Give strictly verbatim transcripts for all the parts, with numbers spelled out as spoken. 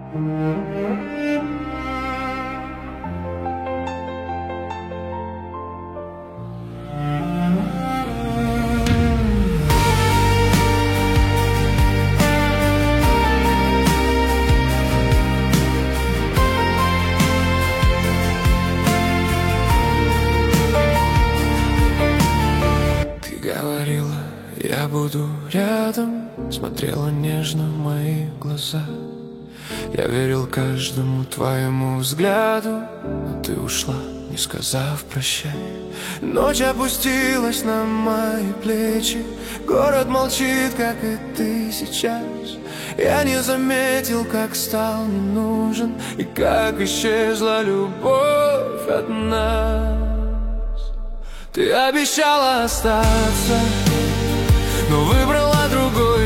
Говорила, я буду рядом, смотрела нежно в мои глаза. Я верил каждому твоему взгляду, но ты ушла, не сказав прощай. Ночь опустилась на мои плечи, город молчит, как и ты сейчас. Я не заметил, как стал не нужен, и как исчезла любовь от нас. Ты обещала остаться, но выбрала другой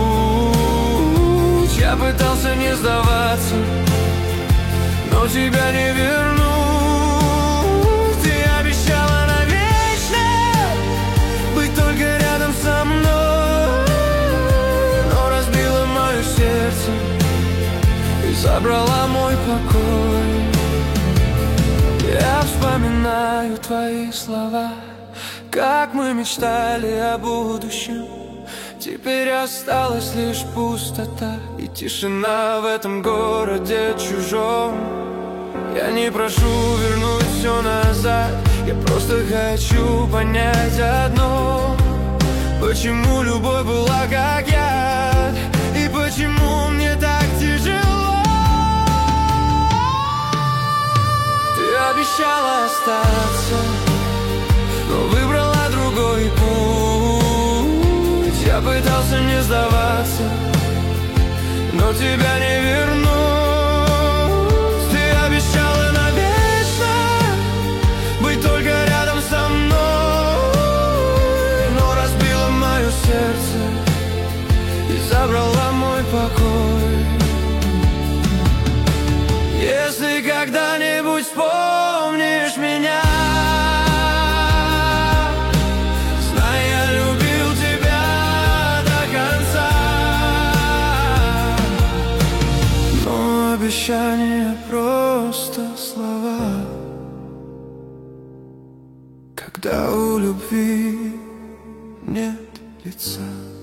путь. Я пытался не сдаваться, но тебя не вернуть. Ты обещала навечно быть только рядом со мной, но разбила мое сердце и забрала мой покой. Я вспоминаю твои слова, как мы мечтали о будущем. Теперь осталась лишь пустота и тишина в этом городе чужом. Я не прошу вернуть все назад, я просто хочу понять одно: почему любовь была как яд, и почему мне так тяжело. Ты обещала остаться, но выбрала другой путь. Я пытался не сдаваться, но тебя не вернуть. Ты обещала навечно быть только рядом со мной, но разбила мое сердце и забрала мой покой. Если когда-нибудь вспомнишь меня, знай, я любил тебя до конца. Но обещания просто слова, когда у любви нет лица.